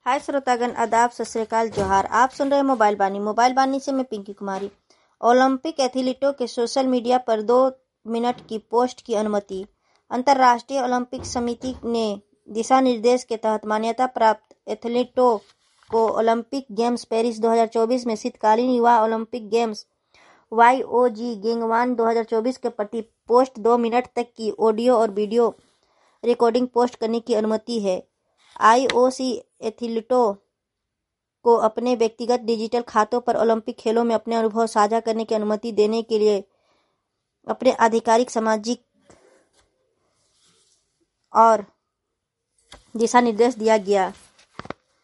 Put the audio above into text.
हाय श्रोतागण, आदाब, सत श्री अकाल, जोहार। आप सुन रहे मोबाइल बानी से मैं पिंकी कुमारी। ओलंपिक एथलीटों के सोशल मीडिया पर 2 मिनट की पोस्ट की अनुमति। अंतर्राष्ट्रीय ओलंपिक समिति ने दिशा निर्देश के तहत मान्यता प्राप्त एथलीटों को ओलंपिक गेम्स पेरिस 2024 में शीतकालीन युवा ओलंपिक गेम्स YOG गैंगवॉन 2024 के प्रति पोस्ट 2 मिनट तक की ऑडियो और वीडियो रिकॉर्डिंग पोस्ट करने की अनुमति है। IOC एथलीटों को अपने व्यक्तिगत डिजिटल खातों पर ओलंपिक खेलों में अपने अनुभव साझा करने की अनुमति देने के लिए अपने आधिकारिक सामाजिक और दिशा निर्देश दिया गया।